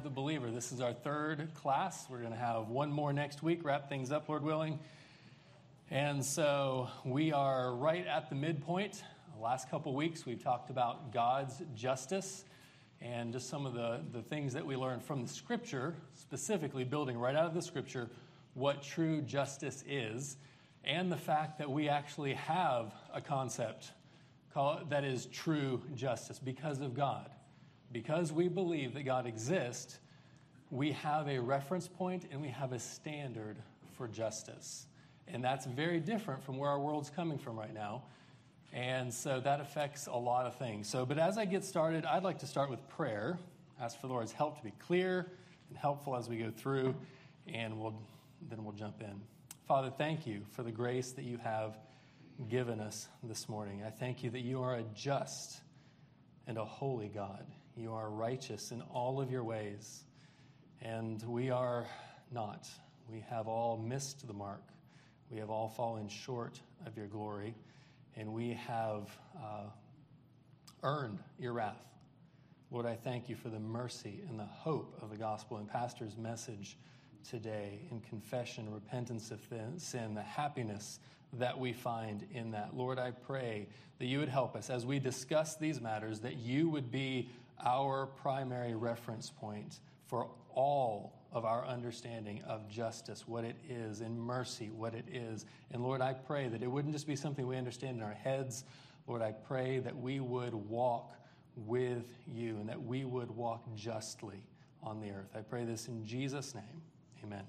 the Believer. This is our third class. We're going to have one more next week, wrap things up, Lord willing. And so we are right at the midpoint. The last couple weeks, we've talked about God's justice and just some of the things that we learned from the Scripture, specifically building right out of the Scripture what true justice is, and the fact that we actually have a concept that is true justice because of God. Because we believe that God exists, we have a reference point and we have a standard for justice. And that's very different from where our world's coming from right now. And so that affects a lot of things. But as I get started, I'd like to start with prayer. Ask for the Lord's help to be clear and helpful as we go through, and then we'll jump in. Father, thank you for the grace that you have given us this morning. I thank you that you are a just and a holy God. You are righteous in all of your ways, and we are not. We have all missed the mark. We have all fallen short of your glory, and we have earned your wrath. Lord, I thank you for the mercy and the hope of the gospel and Pastor's message today in confession, repentance of sin, the happiness that we find in that. Lord, I pray that you would help us as we discuss these matters, that you would be our primary reference point for all of our understanding of justice, what it is, and mercy, what it is. And Lord, I pray that it wouldn't just be something we understand in our heads. Lord, I pray that we would walk with you and that we would walk justly on the earth. I pray this in Jesus' name. Amen.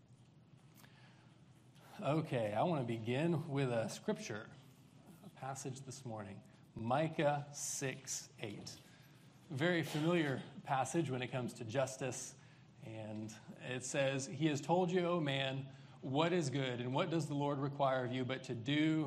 Okay, I want to begin with a scripture, a passage this morning, Micah 6:8. Very familiar passage when it comes to justice, and it says, "He has told you, O man, what is good, and what does the Lord require of you but to do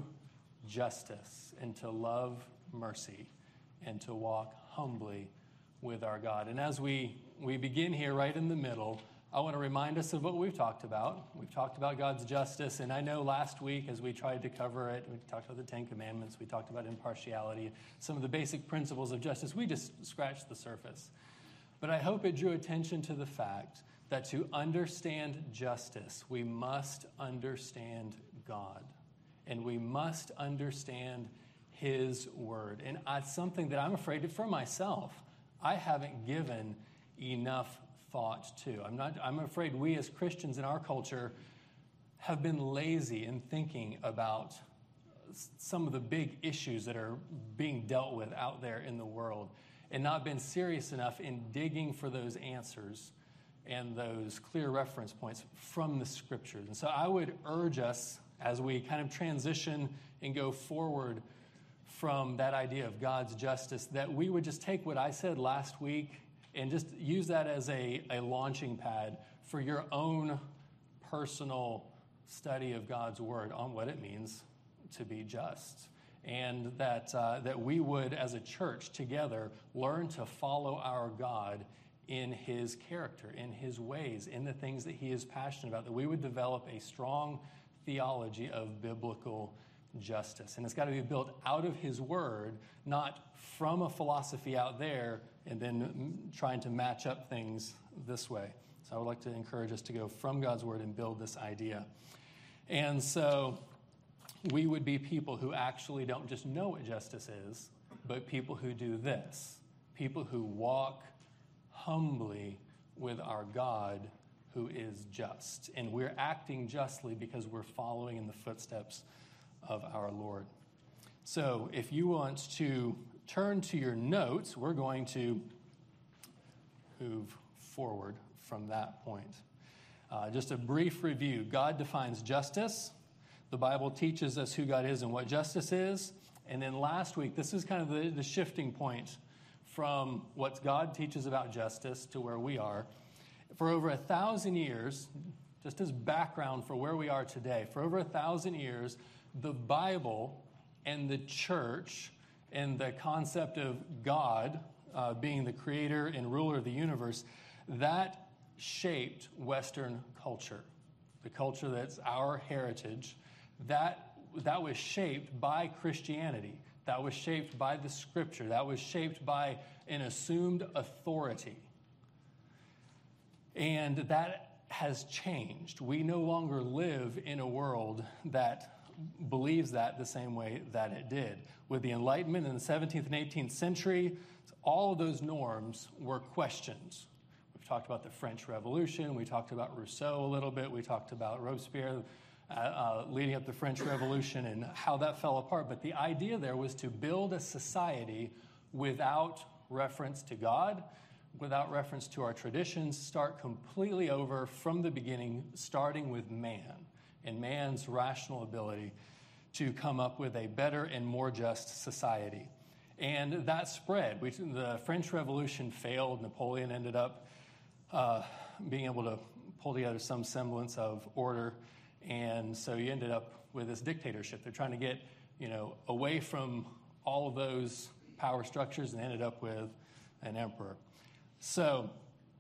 justice, and to love mercy, and to walk humbly with our God." And as we begin here right in the middle, I want to remind us of what we've talked about. We've talked about God's justice, and I know last week as we tried to cover it, we talked about the Ten Commandments, we talked about impartiality, some of the basic principles of justice. We just scratched the surface. But I hope it drew attention to the fact that to understand justice, we must understand God, and we must understand His Word. And it's something that I'm afraid for myself, I haven't given enough thought to. I'm afraid we as Christians in our culture have been lazy in thinking about some of the big issues that are being dealt with out there in the world, and not been serious enough in digging for those answers and those clear reference points from the Scriptures. And so I would urge us, as we kind of transition and go forward from that idea of God's justice, that we would just take what I said last week and just use that as a launching pad for your own personal study of God's Word on what it means to be just. And that we would, as a church together, learn to follow our God in His character, in His ways, in the things that He is passionate about, that we would develop a strong theology of biblical justice. And it's got to be built out of His Word, not from a philosophy out there and then trying to match up things this way. So I would like to encourage us to go from God's Word and build this idea. And so we would be people who actually don't just know what justice is, but people who do this. People who walk humbly with our God who is just. And we're acting justly because we're following in the footsteps of our Lord. So if you want to turn to your notes, we're going to move forward from that point. Just a brief review. God defines justice. The Bible teaches us who God is and what justice is. And then last week, this is kind of the shifting point from what God teaches about justice to where we are. For over 1,000 years, just as background for where we are today, for over 1,000 years, the Bible and the church and the concept of God being the creator and ruler of the universe, that shaped Western culture. The culture that's our heritage, that was shaped by Christianity. That was shaped by the Scripture. That was shaped by an assumed authority. And that has changed. We no longer live in a world that believes that the same way that it did. With the Enlightenment in the 17th and 18th century, all of those norms were questioned. We've talked about the French Revolution. We talked about Rousseau a little bit. We talked about Robespierre leading up the French Revolution and how that fell apart. But the idea there was to build a society without reference to God, without reference to our traditions, start completely over from the beginning, starting with man and man's rational ability to come up with a better and more just society. And that spread. The French Revolution failed. Napoleon ended up being able to pull together some semblance of order. And so you ended up with this dictatorship. They're trying to get, away from all of those power structures and ended up with an emperor. So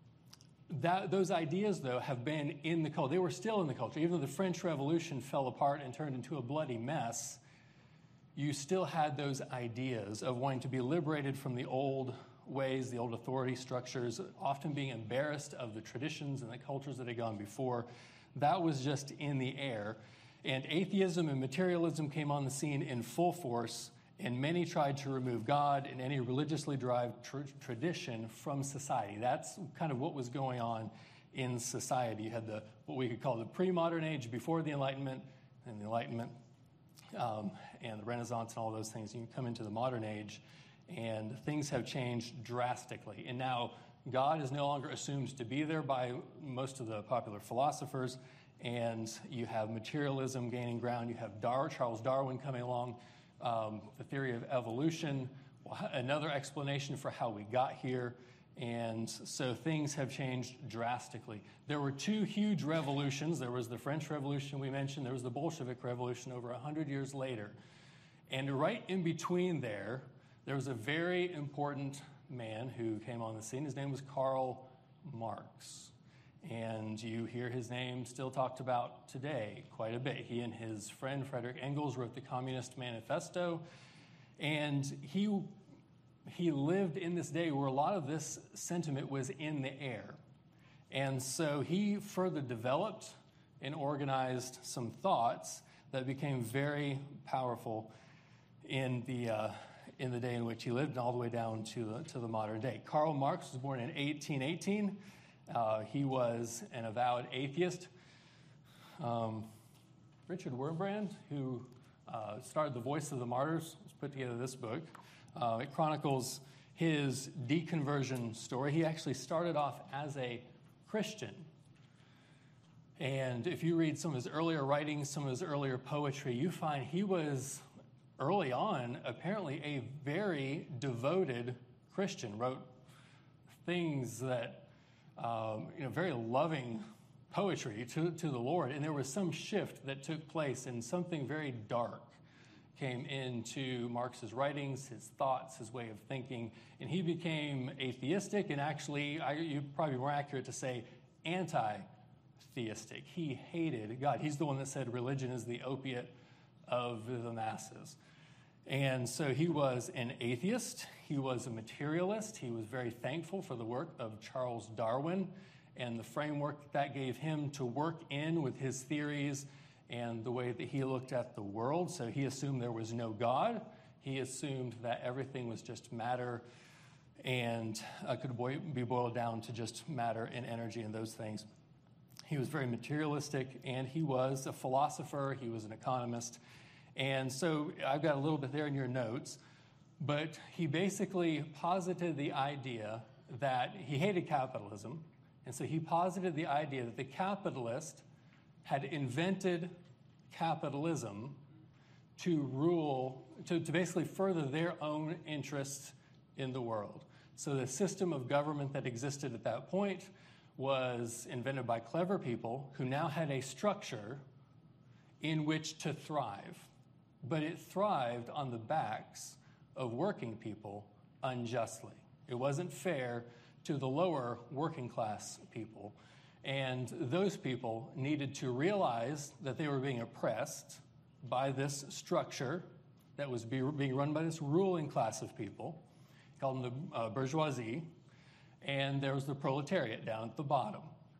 those ideas, though, have been in the culture. They were still in the culture. Even though the French Revolution fell apart and turned into a bloody mess, you still had those ideas of wanting to be liberated from the old ways, the old authority structures, often being embarrassed of the traditions and the cultures that had gone before. That was just in the air. And atheism and materialism came on the scene in full force, and many tried to remove God and any religiously derived tradition from society. That's kind of what was going on in society. You had what we could call the pre-modern age before the Enlightenment, and the Enlightenment and the Renaissance and all those things. You come into the modern age, and things have changed drastically. And now God is no longer assumed to be there by most of the popular philosophers, and you have materialism gaining ground. You have Charles Darwin coming along, the theory of evolution, another explanation for how we got here. And so things have changed drastically. There were two huge revolutions. There was the French Revolution we mentioned. There was the Bolshevik Revolution over 100 years later. And right in between there was a very important man who came on the scene. His name was Karl Marx. And you hear his name still talked about today quite a bit. He and his friend Frederick Engels wrote the Communist Manifesto. And he lived in this day where a lot of this sentiment was in the air. And so he further developed and organized some thoughts that became very powerful in the day in which he lived and all the way down to the modern day. Karl Marx was born in 1818. He was an avowed atheist. Richard Wurmbrand, who started The Voice of the Martyrs, has put together this book. It chronicles his deconversion story. He actually started off as a Christian. And if you read some of his earlier writings, some of his earlier poetry, you find he was, early on, apparently a very devoted Christian. Wrote things that, very loving poetry to the Lord. And there was some shift that took place, and something very dark came into Marx's writings, his thoughts, his way of thinking, and he became atheistic, and actually, you'd probably be more accurate to say anti-theistic. He hated God. He's the one that said religion is the opiate of the masses. And so he was an atheist. He was a materialist. He was very thankful for the work of Charles Darwin and the framework that gave him to work in with his theories and the way that he looked at the world. So he assumed there was no God. He assumed that everything was just matter and could be boiled down to just matter and energy and those things. He was very materialistic, and he was a philosopher. He was an economist. And so I've got a little bit there in your notes, but he basically posited the idea that he hated capitalism, and so he posited the idea that the capitalist had invented capitalism to rule, to basically further their own interests in the world. So the system of government that existed at that point was invented by clever people who now had a structure in which to thrive. But it thrived on the backs of working people unjustly. It wasn't fair to the lower working class people. And those people needed to realize that they were being oppressed by this structure that was being run by this ruling class of people, called the bourgeoisie, and there was the proletariat down at the bottom,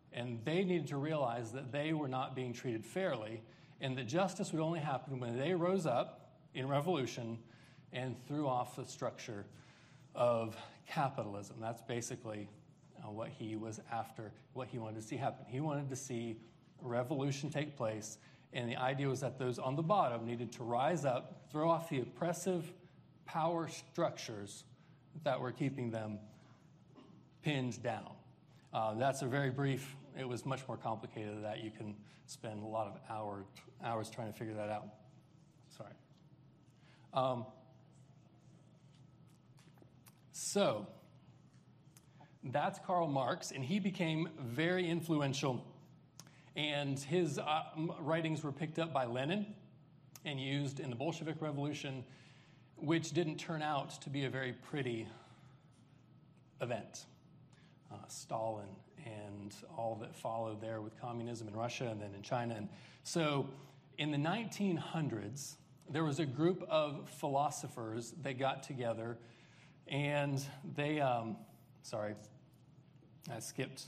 And they needed to realize that they were not being treated fairly, and that justice would only happen when they rose up in revolution and threw off the structure of capitalism. That's basically what he was after, what he wanted to see happen. He wanted to see a revolution take place, and the idea was that those on the bottom needed to rise up, throw off the oppressive power structures that were keeping them pinned down. That's a very brief, it was much more complicated than that. You can spend a lot of hours trying to figure that out. Sorry. So, that's Karl Marx, and he became very influential, and his writings were picked up by Lenin and used in the Bolshevik Revolution, which didn't turn out to be a very pretty event. Stalin and all that followed there with communism in Russia and then in China. And so in the 1900s, there was a group of philosophers that got together, and they, sorry, I skipped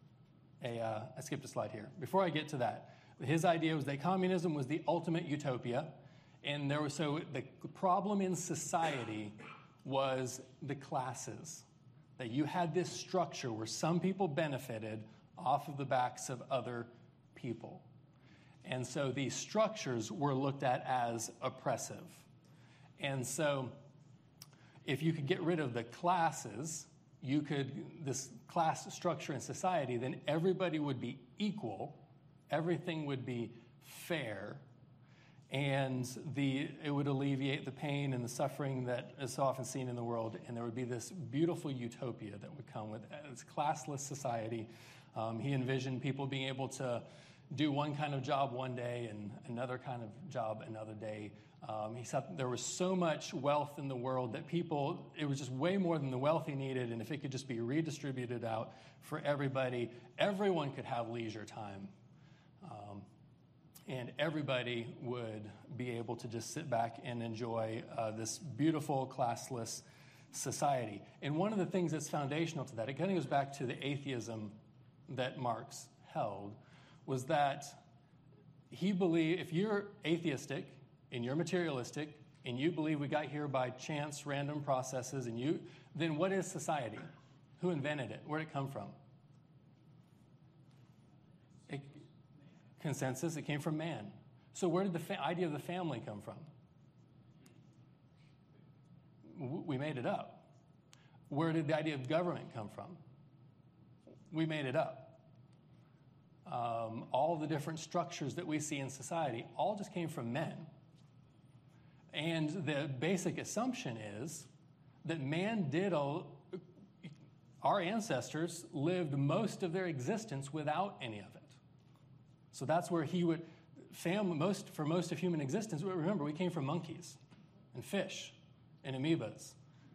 a slide here. Before I get to that, his idea was that communism was the ultimate utopia, and the problem in society was the classes. That you had this structure where some people benefited off of the backs of other people. And so these structures were looked at as oppressive. And so if you could get rid of the classes, this class structure in society, then everybody would be equal, everything would be fair, and it would alleviate the pain and the suffering that is so often seen in the world, and there would be this beautiful utopia that would come with this classless society. He envisioned people being able to do one kind of job one day and another kind of job another day. He said there was so much wealth in the world that it was just way more than the wealthy needed, and if it could just be redistributed out for everybody, everyone could have leisure time. And everybody would be able to just sit back and enjoy this beautiful, classless society. And one of the things that's foundational to that, it kind of goes back to the atheism that Marx held, was that he believed if you're atheistic and you're materialistic and you believe we got here by chance, random processes, then what is society? Who invented it? Where did it come from? Consensus, it came from man. So where did the idea of the family come from? We made it up. Where did the idea of government come from? We made it up. All the different structures that we see in society all just came from men. And the basic assumption is that our ancestors lived most of their existence without any of it. So that's where for most of human existence, remember, we came from monkeys and fish and amoebas.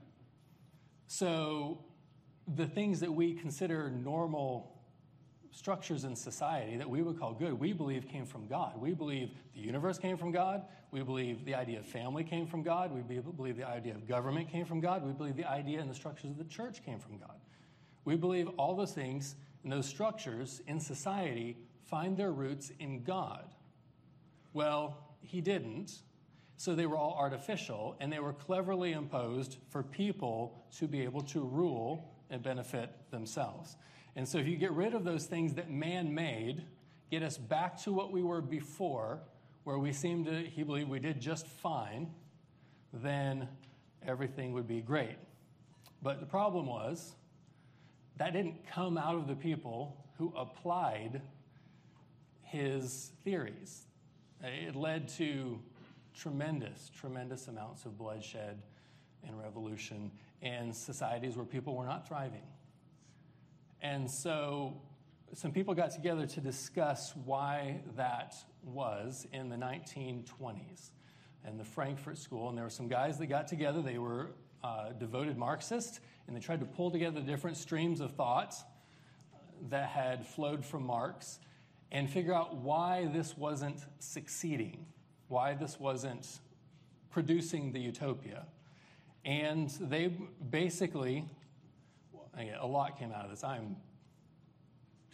So the things that we consider normal structures in society that we would call good, we believe came from God. We believe the universe came from God. We believe the idea of family came from God. We believe the idea of government came from God. We believe the idea and the structures of the church came from God. We believe all those things and those structures in society find their roots in God. Well, he didn't, so they were all artificial, and they were cleverly imposed for people to be able to rule and benefit themselves. And so if you get rid of those things that man made, get us back to what we were before, where he believed we did just fine, then everything would be great. But the problem was, that didn't come out of the people who applied his theories. It led to tremendous amounts of bloodshed and revolution and societies where people were not thriving. And so some people got together to discuss why that was in the 1920s in the Frankfurt School. And there were some guys that got together. They were devoted Marxists, and they tried to pull together different streams of thought that had flowed from Marx and figure out why this wasn't succeeding, why this wasn't producing the utopia. And they basically, a lot came out of this. I'm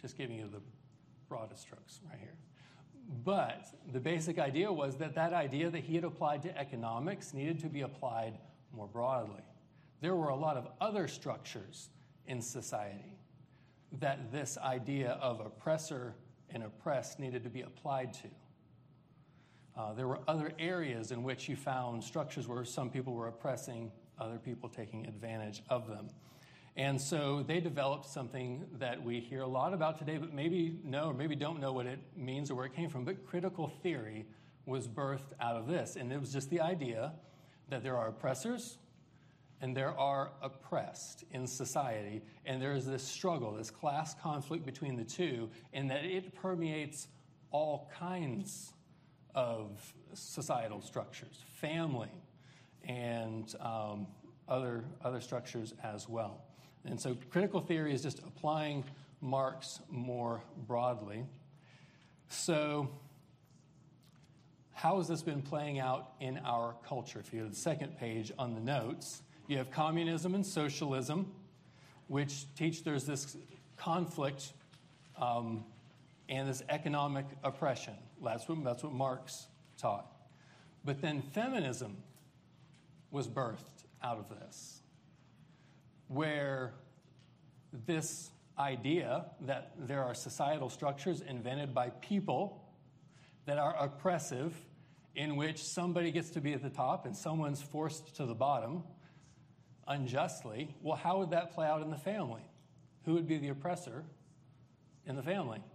just giving you the broadest strokes right here. But the basic idea was that idea that he had applied to economics needed to be applied more broadly. There were a lot of other structures in society that this idea of oppressor and oppressed needed to be applied to. There were other areas in which you found structures where some people were oppressing other people, taking advantage of them. And so they developed something that we hear a lot about today, but maybe know or maybe don't know what it means or where it came from. But critical theory was birthed out of this. And it was just the idea that there are oppressors and there are oppressed in society. And there is this struggle, this class conflict between the two, and that it permeates all kinds of societal structures, family, and other structures as well. And so critical theory is just applying Marx more broadly. So how has this been playing out in our culture? If you go to the second page on the notes, you have communism and socialism, which teach there's this conflict and this economic oppression. That's what Marx taught. But then feminism was birthed out of this, where this idea that there are societal structures invented by people that are oppressive, in which somebody gets to be at the top and someone's forced to the bottom unjustly. Well, how would that play out in the family? Who would be the oppressor in the family?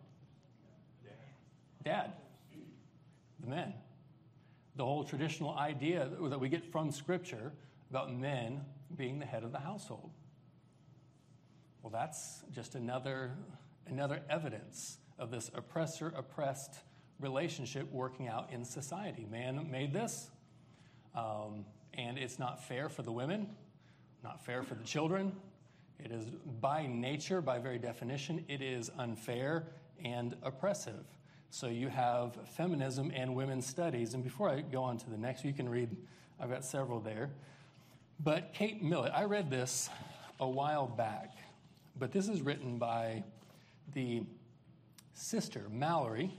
Dad. The men. The whole traditional idea that we get from Scripture about men being the head of the household. Well, that's just another evidence of this oppressor-oppressed relationship working out in society. Man made this, and it's not fair for the women, not fair for the children. It is by nature, by very definition, it is unfair and oppressive. So you have feminism and women's studies. And before I go on to the next, you can read, I've got several there. But Kate Millett, I read this a while back, but this is written by the sister, Mallory,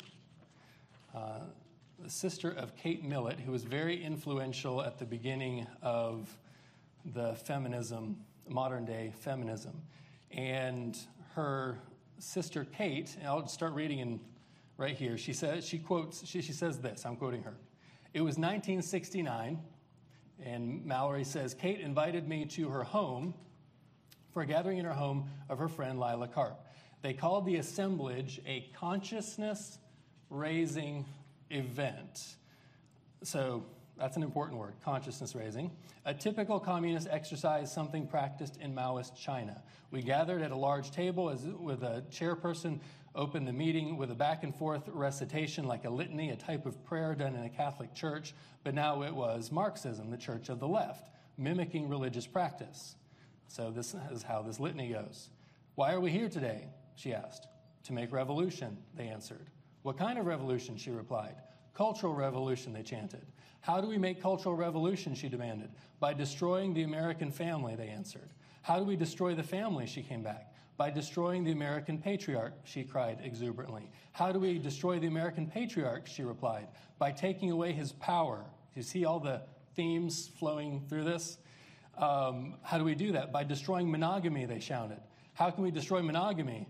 the sister of Kate Millett, who was very influential at the beginning of the feminism, modern day feminism. And her sister Kate, and I'll start reading in right here. She says this, I'm quoting her. It was 1969, and Mallory says, Kate invited me to her home for a gathering in her home of her friend Lila Karp. They called the assemblage a consciousness-raising event. So that's an important word, consciousness-raising. A typical communist exercise, something practiced in Maoist China. We gathered at a large table with a chairperson opened the meeting with a back-and-forth recitation like a litany, a type of prayer done in a Catholic church, but now it was Marxism, the church of the left, mimicking religious practice. So this is how this litany goes. Why are we here today? She asked. To make revolution, they answered. What kind of revolution? She replied. Cultural revolution, they chanted. How do we make cultural revolution? She demanded. By destroying the American family, they answered. How do we destroy the family? She came back. By destroying the American patriarch, she cried exuberantly. How do we destroy the American patriarch? She replied. By taking away his power. You see all the themes flowing through this? How do we do that? By destroying monogamy, they shouted. How can we destroy monogamy?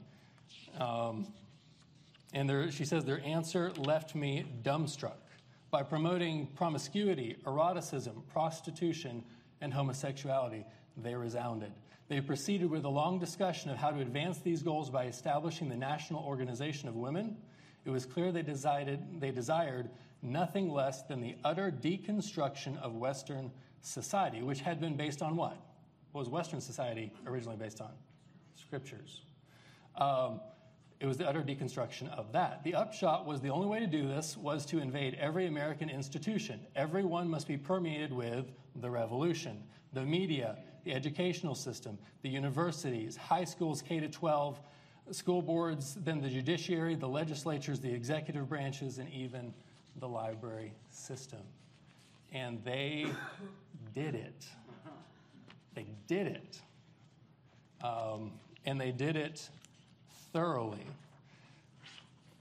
She says their answer left me dumbstruck. By promoting promiscuity, eroticism, prostitution, and homosexuality, they resounded. They proceeded with a long discussion of how to advance these goals by establishing the National Organization of Women. It was clear they desired nothing less than the utter deconstruction of Western society, which had been based on what? What was Western society originally based on? Scriptures. It was the utter deconstruction of that. The upshot was the only way to do this was to invade every American institution. Everyone must be permeated with the revolution. The media, the educational system, the universities, high schools, K-12, school boards, then the judiciary, the legislatures, the executive branches, and even the library system. And they did it. They did it. And they did it thoroughly.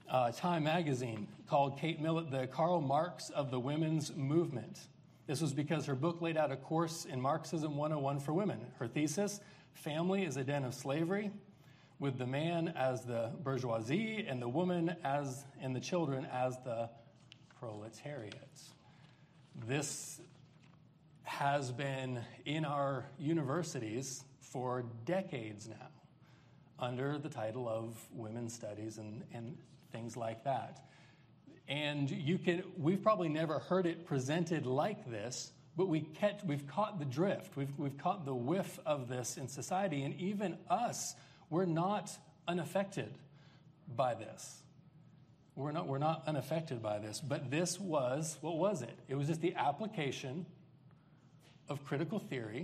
Time magazine called Kate Millett the Karl Marx of the women's movement. This was because her book laid out a course in Marxism 101 for women. Her thesis, family is a den of slavery, with the man as the bourgeoisie and the woman and the children as the proletariat. This has been in our universities for decades now, under the title of women's studies and things like that. And we've probably never heard it presented like this, but we've caught the drift. We've caught the whiff of this in society, and even us, we're not unaffected by this. We're not unaffected by this, but this was, what was it? It was just the application of critical theory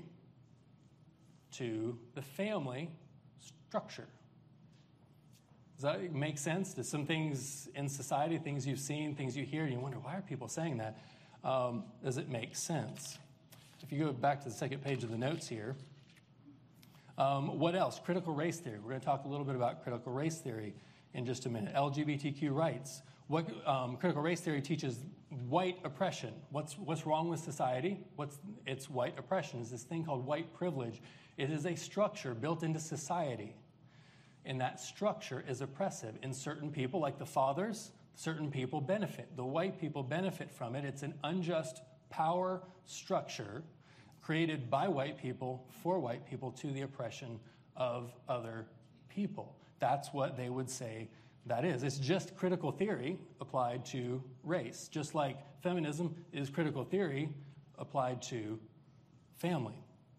to the family structure. Does that make sense? Does some things in society, things you've seen, things you hear, you wonder, why are people saying that? Does it make sense? If you go back to the second page of the notes here, what else? Critical race theory. We're going to talk a little bit about critical race theory in just a minute. LGBTQ rights. What critical race theory teaches white oppression. What's wrong with society? It's white oppression. It's this thing called white privilege. It is a structure built into society. And that structure is oppressive. In certain people, like the fathers, certain people benefit. The white people benefit from it. It's an unjust power structure created by white people for white people to the oppression of other people. That's what they would say that is. It's just critical theory applied to race, just like feminism is critical theory applied to family.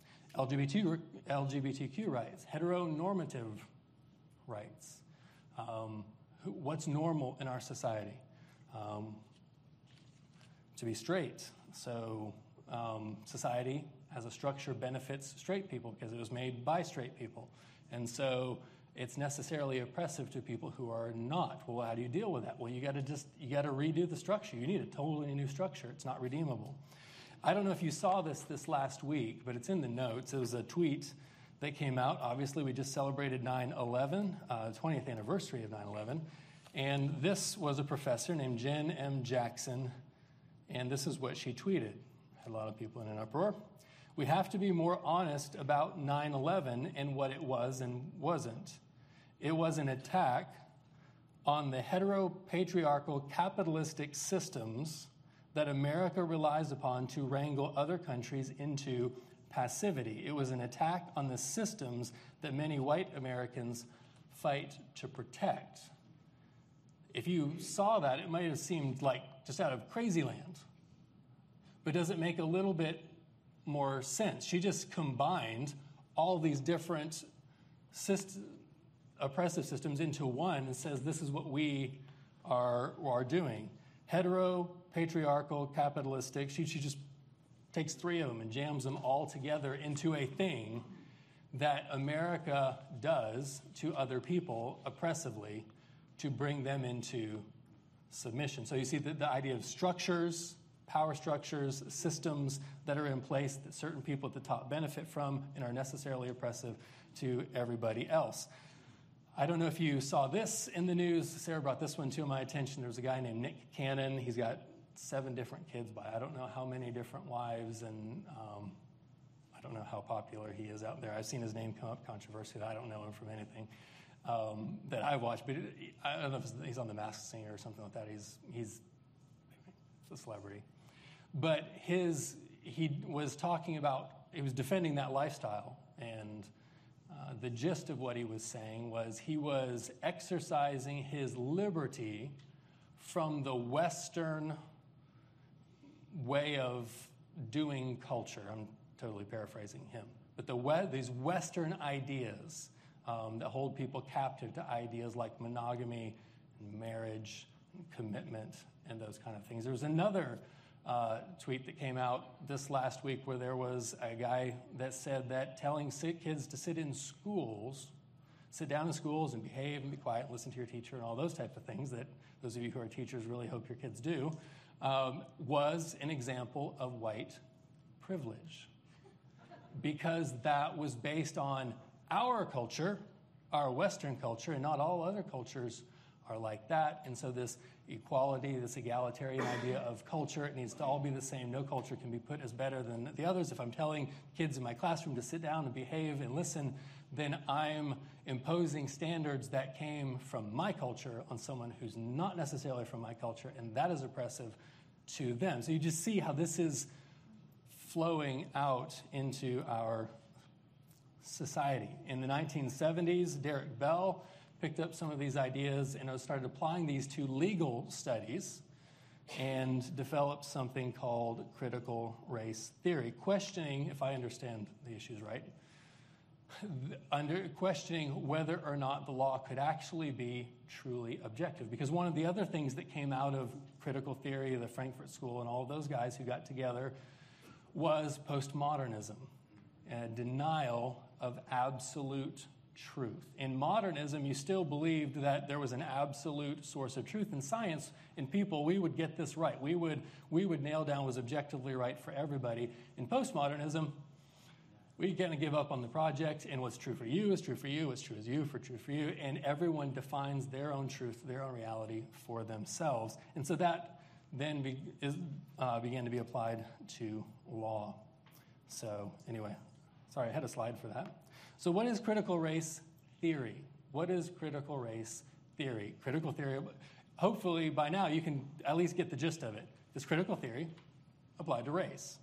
LGBTQ rights, heteronormative rights. What's normal in our society? To be straight. So society as a structure benefits straight people because it was made by straight people. And so it's necessarily oppressive to people who are not. Well, how do you deal with that? Well, you got to redo the structure. You need a totally new structure. It's not redeemable. I don't know if you saw this last week, but it's in the notes. It was a tweet that came out. Obviously, we just celebrated 9/11, 20th anniversary of 9/11. And this was a professor named Jen M. Jackson, and this is what she tweeted. Had a lot of people in an uproar. We have to be more honest about 9/11 and what it was and wasn't. It was an attack on the heteropatriarchal capitalistic systems that America relies upon to wrangle other countries into passivity. It was an attack on the systems that many white Americans fight to protect. If you saw that, it might have seemed like just out of crazy land. But does it make a little bit more sense? She just combined all these different oppressive systems into one and says this is what we are doing. Hetero-patriarchal, capitalistic. She just takes three of them and jams them all together into a thing that America does to other people oppressively to bring them into submission. So you see the idea of structures, power structures, systems that are in place that certain people at the top benefit from and are necessarily oppressive to everybody else. I don't know if you saw this in the news. Sarah brought this one to my attention. There was a guy named Nick Cannon. He's got 7 different kids by I don't know how many different wives, and I don't know how popular he is out there. I've seen his name come up controversially. I don't know him from anything that I've watched, but I don't know if he's on The Masked Singer or something like that. He's a celebrity. But he was defending that lifestyle, and the gist of what he was saying was he was exercising his liberty from the Western way of doing culture. I'm totally paraphrasing him. But these Western ideas that hold people captive to ideas like monogamy, and marriage, and commitment, and those kind of things. There was another tweet that came out this last week where there was a guy that said that telling kids to sit down in schools and behave and be quiet and listen to your teacher and all those type of things that those of you who are teachers really hope your kids do, was an example of white privilege. Because that was based on our culture, our Western culture, and not all other cultures are like that. And so this equality, this egalitarian idea of culture, it needs to all be the same. No culture can be put as better than the others. If I'm telling kids in my classroom to sit down and behave and listen, then I'm imposing standards that came from my culture on someone who's not necessarily from my culture, and that is oppressive to them. So you just see how this is flowing out into our society. In the 1970s, Derek Bell picked up some of these ideas and started applying these to legal studies and developed something called critical race theory, questioning, if I understand the issues right, questioning whether or not the law could actually be truly objective. Because one of the other things that came out of critical theory, the Frankfurt School, and all of those guys who got together was postmodernism, a denial of absolute truth. In modernism, you still believed that there was an absolute source of truth. In science, in people, we would get this right. We would nail down what was objectively right for everybody. In postmodernism, we kind of give up on the project, and what's true for you is true for you, what's true is you for true for you, and everyone defines their own truth, their own reality for themselves. And so that then began to be applied to law. So anyway, sorry, I had a slide for that. So what is critical race theory? What is critical race theory? Critical theory, hopefully by now you can at least get the gist of it. It's critical theory applied to race.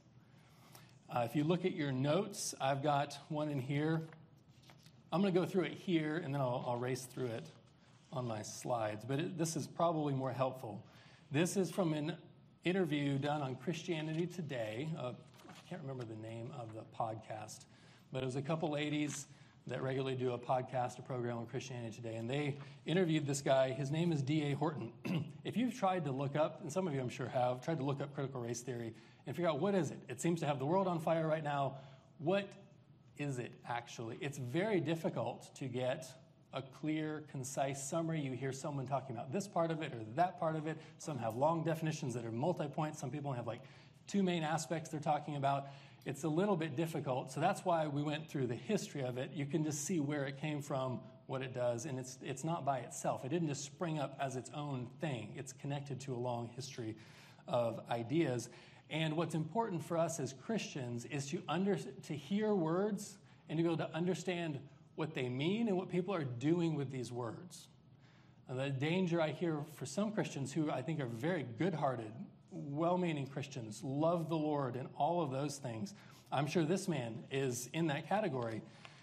If you look at your notes, I've got one in here. I'm going to go through it here, and then I'll race through it on my slides. But this is probably more helpful. This is from an interview done on Christianity Today. I can't remember the name of the podcast, but it was a couple ladies that regularly do a podcast, a program on Christianity Today, and they interviewed this guy. His name is D.A. Horton. If you've tried to look up, and some of you I'm sure have, tried to look up critical race theory and figure out what is it? It seems to have the world on fire right now. What is it actually? It's very difficult to get a clear, concise summary. You hear someone talking about this part of it or that part of it. Some have long definitions that are multi-point. Some people have like two main aspects they're talking about. It's a little bit difficult, so that's why we went through the history of it. You can just see where it came from, what it does, and it's not by itself. It didn't just spring up as its own thing. It's connected to a long history of ideas. And what's important for us as Christians is to hear words and to be able to understand what they mean and what people are doing with these words. And the danger I hear for some Christians who I think are very good-hearted, well-meaning Christians, love the Lord and all of those things. I'm sure this man is in that category.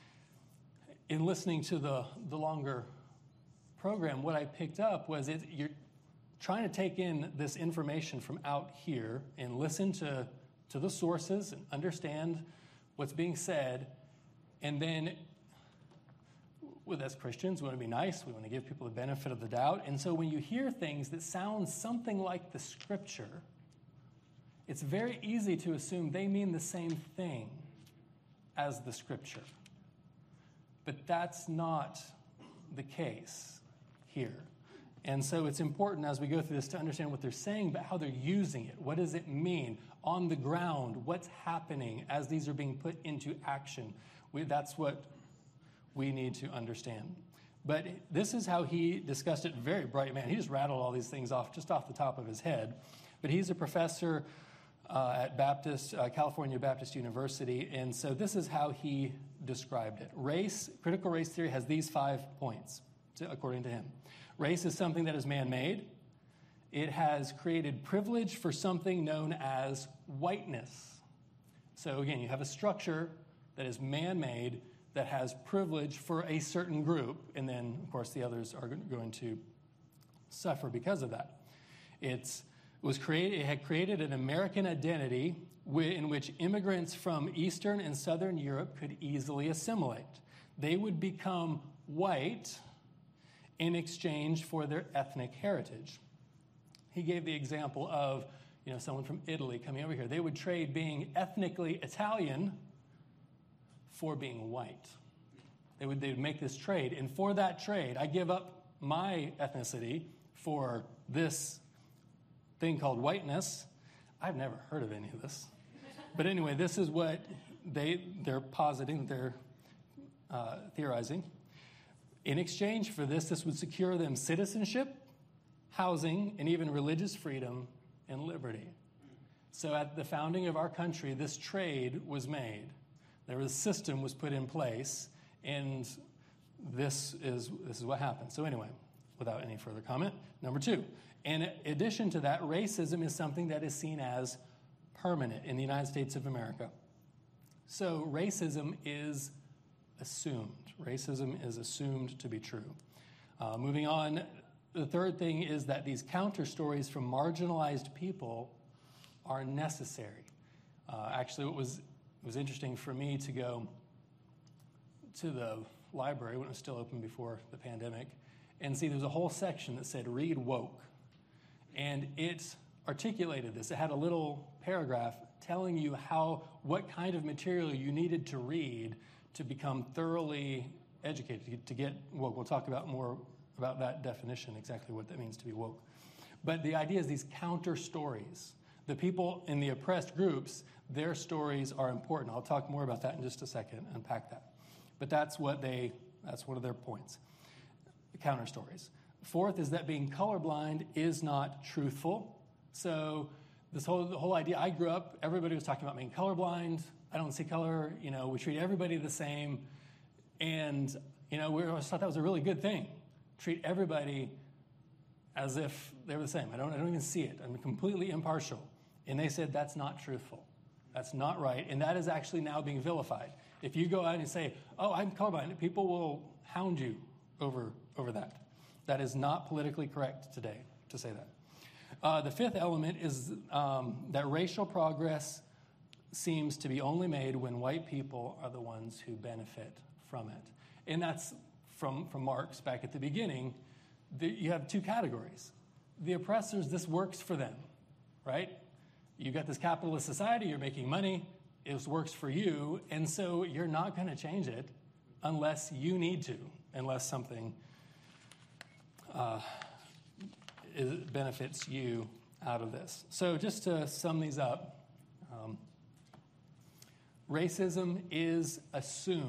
In listening to the longer program, what I picked up was you're trying to take in this information from out here and listen to the sources and understand what's being said. And then, as Christians, we want to be nice. We want to give people the benefit of the doubt. And so when you hear things that sound something like the Scripture, it's very easy to assume they mean the same thing as the Scripture. But that's not the case here. And so it's important as we go through this to understand what they're saying, but how they're using it. What does it mean on the ground? What's happening as these are being put into action? That's what we need to understand. But this is how he discussed it. Very bright man. He just rattled all these things off just off the top of his head. But he's a professor at California Baptist University. And so this is how he described it. Critical race theory has these 5 points, according to him. Race is something that is man-made. It has created privilege for something known as whiteness. So again, you have a structure that is man-made that has privilege for a certain group, and then, of course, the others are going to suffer because of that. It had created an American identity in which immigrants from Eastern and Southern Europe could easily assimilate. They would become white in exchange for their ethnic heritage. He gave the example of, someone from Italy coming over here. They would trade being ethnically Italian for being white. They would make this trade, and for that trade, I give up my ethnicity for this thing called whiteness. I've never heard of any of this. But anyway, this is what they're positing, they're theorizing. In exchange for this would secure them citizenship, housing, and even religious freedom and liberty. So at the founding of our country, this trade was made. There was a system was put in place, and this is what happened. So anyway, without any further comment, number 2. In addition to that, racism is something that is seen as permanent in the United States of America. So racism is assumed. Racism is assumed to be true. Moving on, the third thing is that these counter stories from marginalized people are necessary. Actually, it was interesting for me to go to the library when it was still open before the pandemic and see there's a whole section that said read woke. And it articulated this. It had a little paragraph telling you what kind of material you needed to read to become thoroughly educated, to get woke. We'll talk about more about that definition, exactly what that means to be woke. But the idea is these counter stories. The people in the oppressed groups, their stories are important. I'll talk more about that in just a second, unpack that. But that's one of their points, the counter stories. Fourth is that being colorblind is not truthful. So the whole idea, I grew up, everybody was talking about being colorblind. I don't see color. We treat everybody the same. And, we always thought that was a really good thing. Treat everybody as if they were the same. I don't even see it. I'm completely impartial. And they said that's not truthful. That's not right. And that is actually now being vilified. If you go out and say, oh, I'm colorblind, people will hound you over that. That is not politically correct today to say that. The fifth element is that racial progress seems to be only made when white people are the ones who benefit from it. And that's from Marx back at the beginning. You have 2 categories. The oppressors, this works for them, right? You got this capitalist society, you're making money, it works for you, and so you're not going to change it unless you need to, unless something benefits you out of this. So just to sum these up, racism is a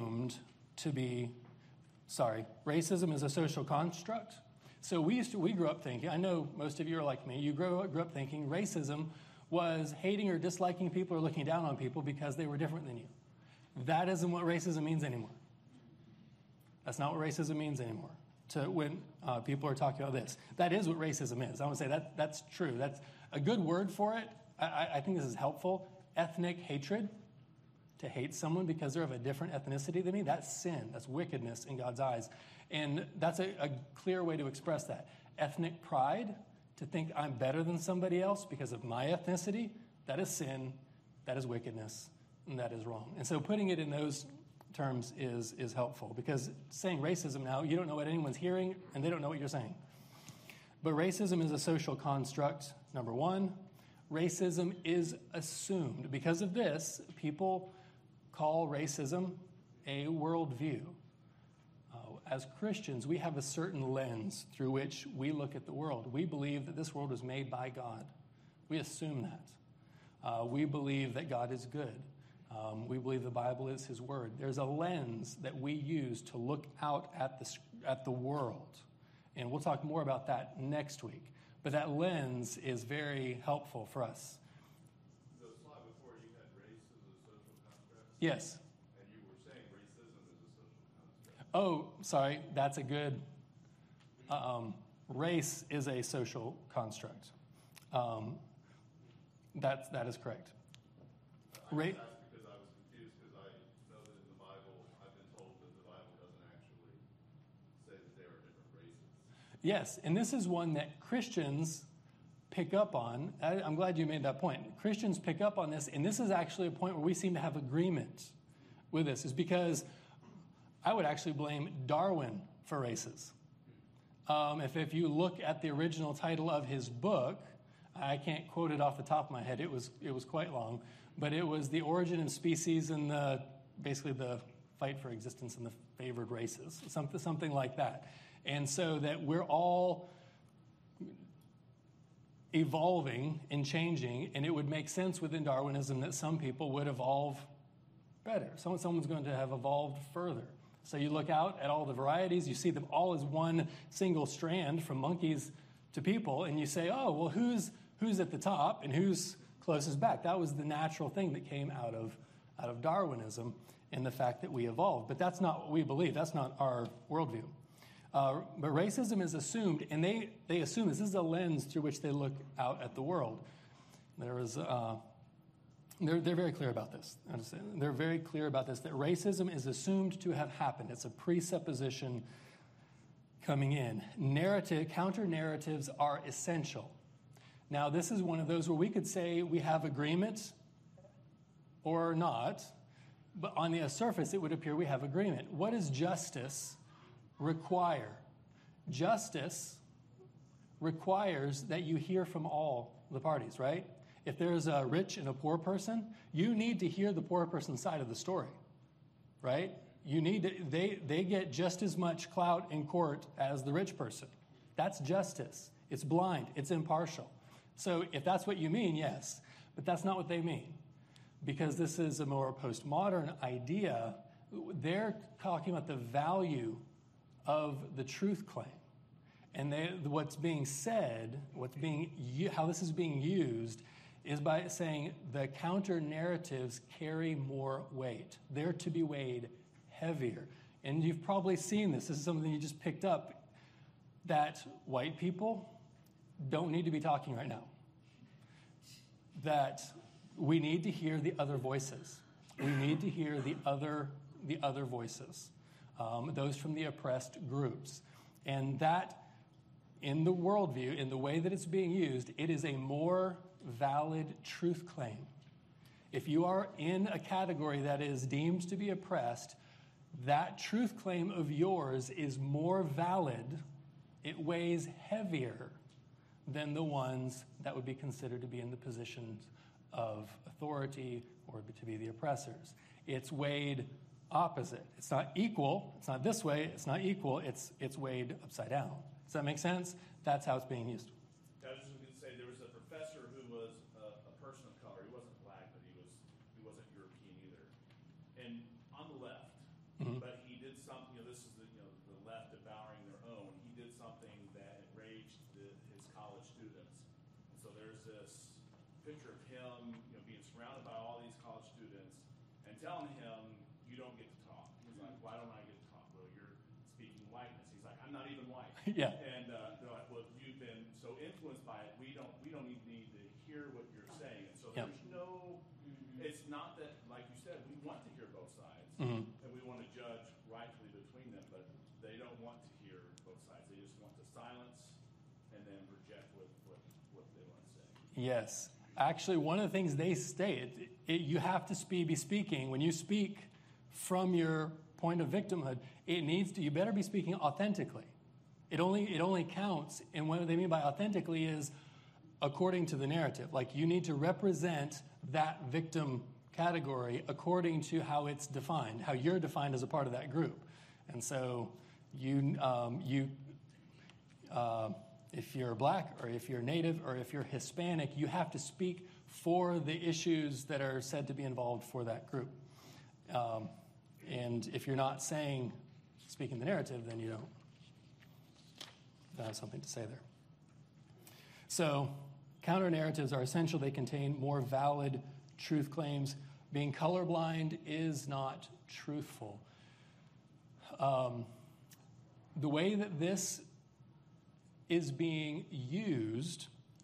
social construct. So we grew up thinking, I know most of you are like me, you grew up thinking racism was hating or disliking people or looking down on people because they were different than you. That isn't what racism means anymore. That's not what racism means anymore. When people are talking about this. That is what racism is. I want to say that's true. That's a good word for it. I think this is helpful. Ethnic hatred, to hate someone because they're of a different ethnicity than me, that's sin. That's wickedness in God's eyes. And that's a clear way to express that. Ethnic pride, to think I'm better than somebody else because of my ethnicity, that is sin, that is wickedness, and that is wrong. And so putting it in those terms is helpful, because saying racism now, you don't know what anyone's hearing, and they don't know what you're saying. But racism is a social construct, number 1. Racism is assumed. Because of this, people call racism a worldview. As Christians, we have a certain lens through which we look at the world. We believe that this world was made by God. We assume that. We believe that God is good. We believe the Bible is His Word. There's a lens that we use to look out at the world. And we'll talk more about that next week. But that lens is very helpful for us. The slide before, you had race as a social construct? Yes. And you were saying racism is a social construct. Oh, sorry. That's a good... race is a social construct. That is correct. I asked because I was confused, because I know that in the Bible, I've been told that the Bible doesn't actually say that there are different races. Yes, and this is one that Christians pick up on. I'm glad you made that point. Christians pick up on this, and this is actually a point where we seem to have agreement with this, is because I would actually blame Darwin for races. If you look at the original title of his book, I can't quote it off the top of my head. It was quite long, but it was The Origin of Species and basically the fight for existence in the favored races, something like that. And so that we're all evolving and changing, and it would make sense within Darwinism that some people would evolve better. Someone's going to have evolved further. So you look out at all the varieties, you see them all as one single strand from monkeys to people, and you say, oh, well, who's at the top and who's closest back? That was the natural thing that came out of Darwinism and the fact that we evolved. But that's not what we believe. That's not our worldview. But racism is assumed, and they assume this is a lens through which they look out at the world. They're very clear about this. They're very clear about this, that racism is assumed to have happened. It's a presupposition coming in. Counter-narratives are essential. Now, this is one of those where we could say we have agreement or not, but on the surface, it would appear we have agreement. What does justice require? Justice requires that you hear from all the parties, right? If there's a rich and a poor person, you need to hear the poor person's side of the story, right? You need to, they get just as much clout in court as the rich person. That's justice. It's blind. It's impartial. So if that's what you mean, yes. But that's not what they mean. Because this is a more postmodern idea, they're talking about the value of the truth claim. And what's being said, how this is being used, is by saying the counter-narratives carry more weight. They're to be weighed heavier. And you've probably seen this. This is something you just picked up, that white people don't need to be talking right now. That we need to hear the other voices. We need to hear the other voices, those from the oppressed groups. And that, in the worldview, in the way that it's being used, it is a more valid truth claim. If you are in a category that is deemed to be oppressed, that truth claim of yours is more valid. It weighs heavier than the ones that would be considered to be in the positions of authority or to be the oppressors. It's weighed opposite. It's not equal. It's not this way. It's not equal. It's weighed upside down. Does that make sense? That's how it's being used. I was just going to say there was a professor who was a person of color. He wasn't black, but he wasn't European either. And on the left, but he did something. This is the left devouring their own. He did something that enraged his college students. And so there's this picture of him, being surrounded by all these college students, and telling him, "You don't get to talk." He's like, "Why don't I get to talk?" "Well, you're speaking whiteness." He's like, "I'm not even white." Yeah. And they're like, "Well, you've been so influenced by it. We don't even need to hear what you're saying." And so there's no. It's not that, like you said, we want to hear both sides, and we want to judge rightfully between them, but they don't want to hear both sides. They just want to silence and then reject what they want to say. Yes. Actually, one of the things they state, you have to be speaking. When you speak from your point of victimhood, you better be speaking authentically. It only counts, and what they mean by authentically is according to the narrative. Like, you need to represent that victim category according to how it's defined, how you're defined as a part of that group. And so if you're black or if you're native or if you're Hispanic, you have to speak for the issues that are said to be involved for that group. And if you're not speaking the narrative, then you don't have something to say there. So counter-narratives are essential. They contain more valid truth claims. Being colorblind is not truthful. The way that this is being used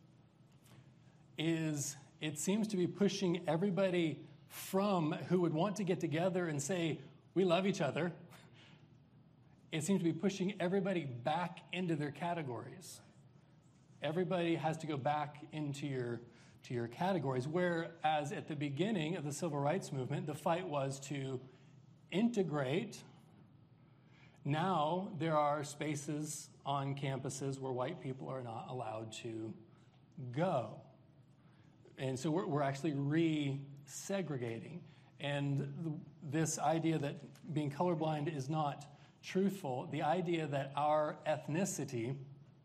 is, it seems to be pushing everybody from who would want to get together and say, we love each other. It seems to be pushing everybody back into their categories. Everybody has to go back into your categories, whereas at the beginning of the civil rights movement, the fight was to integrate. Now there are spaces on campuses where white people are not allowed to go. And so we're actually re-segregating. And this idea that being colorblind is not truthful, the idea that our ethnicity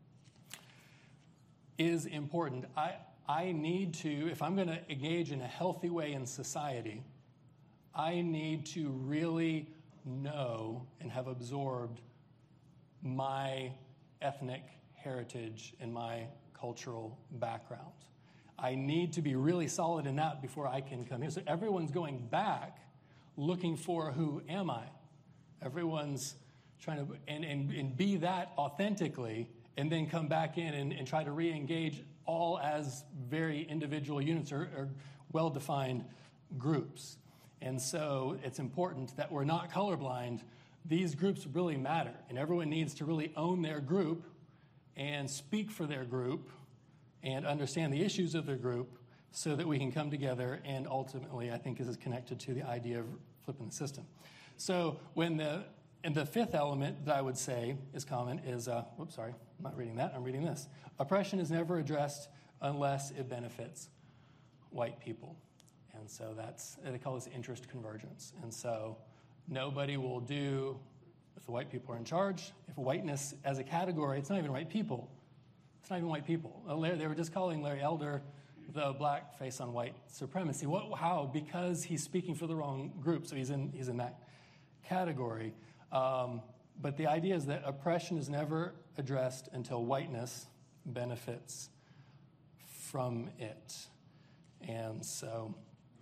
is important. I need to, if I'm going to engage in a healthy way in society, I need to really know and have absorbed my ethnic heritage and my cultural background. I need to be really solid in that before I can come here. So everyone's going back looking for who am I? Everyone's trying to and be that authentically and then come back in and try to re-engage all as very individual units or well-defined groups. And so it's important that we're not colorblind. These groups really matter, and everyone needs to really own their group and speak for their group and understand the issues of their group so that we can come together, and ultimately, I think this is connected to the idea of flipping the system. So and the fifth element that I would say is common is, I'm not reading that, I'm reading this. Oppression is never addressed unless it benefits white people. And so they call this interest convergence. And so nobody will do, if the white people are in charge, if whiteness as a category, it's not even white people. It's not even white people. They were just calling Larry Elder the black face on white supremacy. How? Because he's speaking for the wrong group, so he's in that category. But the idea is that oppression is never addressed until whiteness benefits from it. And so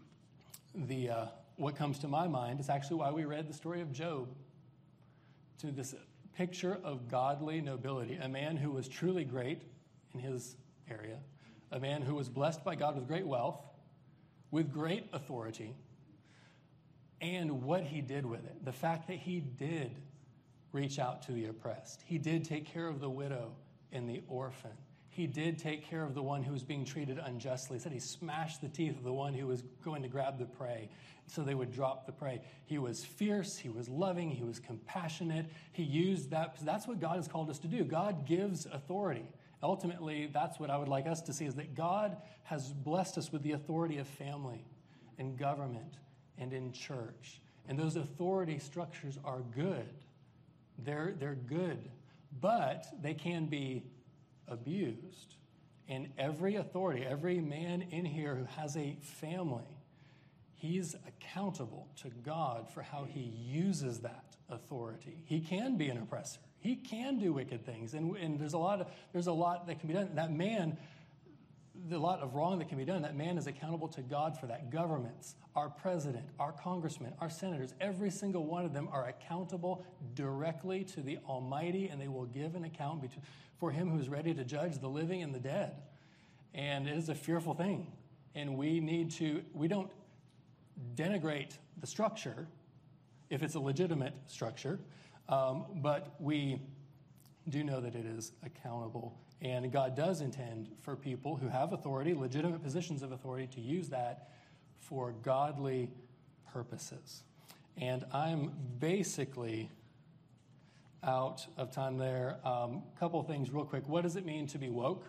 what comes to my mind is actually why we read the story of Job, to this picture of godly nobility, a man who was truly great in his area, a man who was blessed by God with great wealth, with great authority, and what he did with it. The fact that he did reach out to the oppressed. He did take care of the widow and the orphan. He did take care of the one who was being treated unjustly. He said he smashed the teeth of the one who was going to grab the prey so they would drop the prey. He was fierce, he was loving, he was compassionate. He used that. That's what God has called us to do. God gives authority. Ultimately, that's what I would like us to see, is that God has blessed us with the authority of family and government and in church. And those authority structures are good. They're good, but they can be abused. And every authority, every man in here who has a family, he's accountable to God for how he uses that authority. He can be an oppressor. He can do wicked things. And there's a lot that can be done. That man, a lot of wrong that can be done, that man is accountable to God for that. Governments, our president, our congressmen, our senators, every single one of them are accountable directly to the Almighty, and they will give an account for him who's ready to judge the living and the dead. And it is a fearful thing. And we don't denigrate the structure if it's a legitimate structure, but we do know that it is accountable. And God does intend for people who have authority, legitimate positions of authority, to use that for godly purposes. And I'm basically out of time there. Couple things real quick. What does it mean to be woke?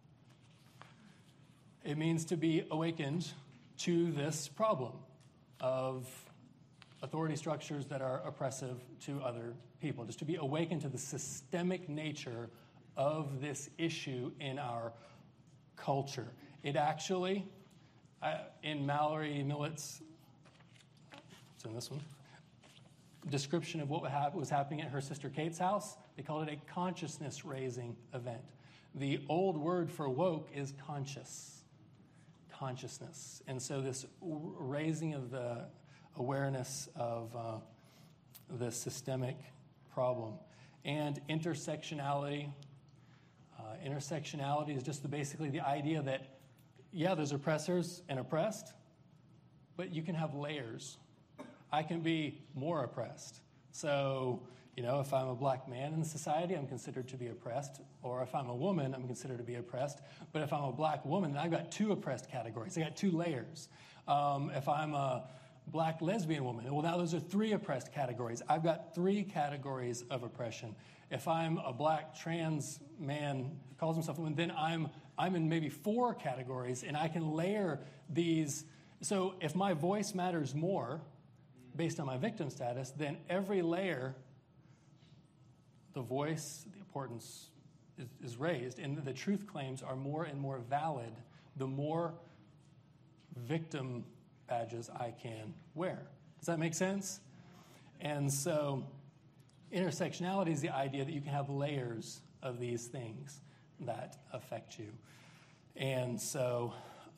It means to be awakened to this problem of authority structures that are oppressive to other people. Just to be awakened to the systemic nature of this issue in our culture. It actually, in Mallory Millett's, it's in this one, description of what was happening at her sister Kate's house, they called it a consciousness-raising event. The old word for woke is consciousness. And so this raising of the awareness of the systemic problem. And intersectionality. Intersectionality is just basically the idea that, there's oppressors and oppressed, but you can have layers. I can be more oppressed. So, if I'm a black man in society, I'm considered to be oppressed. Or if I'm a woman, I'm considered to be oppressed. But if I'm a black woman, then I've got two oppressed categories. I got two layers. If I'm a black lesbian woman, well, now those are three oppressed categories. I've got three categories of oppression. If I'm a black trans man who calls himself a woman, then I'm in maybe four categories, and I can layer these. So if my voice matters more based on my victim status, then every layer, the voice, the importance is raised, and the truth claims are more and more valid the more victim badges I can wear. Does that make sense? And so intersectionality is the idea that you can have layers of these things that affect you. And so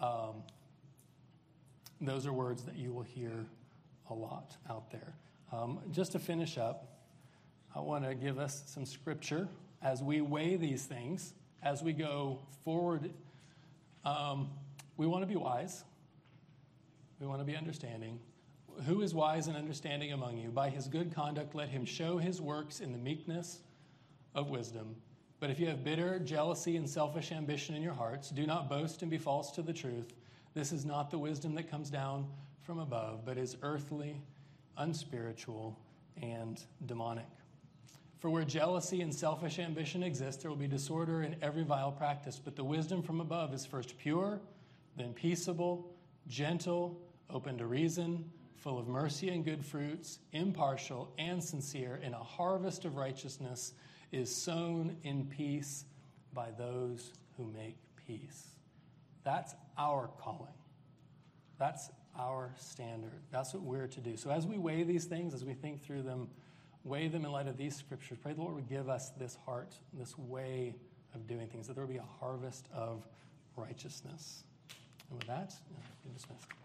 those are words that you will hear a lot out there. Just to finish up, I want to give us some scripture as we weigh these things, as we go forward. We want to be wise. We want to be understanding. Who is wise and understanding among you? By his good conduct, let him show his works in the meekness of wisdom. But if you have bitter jealousy and selfish ambition in your hearts, do not boast and be false to the truth. This is not the wisdom that comes down from above, but is earthly, unspiritual, and demonic. For where jealousy and selfish ambition exist, there will be disorder in every vile practice. But the wisdom from above is first pure, then peaceable, gentle, open to reason, full of mercy and good fruits, impartial and sincere, and a harvest of righteousness is sown in peace by those who make peace. That's our calling. That's our standard. That's what we're to do. So as we weigh these things, as we think through them, weigh them in light of these scriptures. Pray the Lord would give us this heart, this way of doing things, that there will be a harvest of righteousness. And with that, you're dismissed.